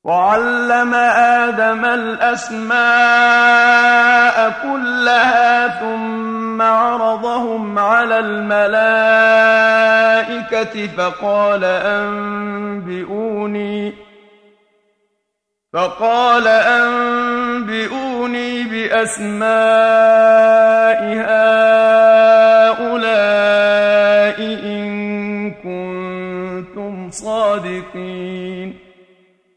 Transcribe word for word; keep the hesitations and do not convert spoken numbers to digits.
وعلم آدم الأسماء كلها ثم عرضهم على الملائكة فقال أنبئوني فقال أنبئوني بأسماء هؤلاء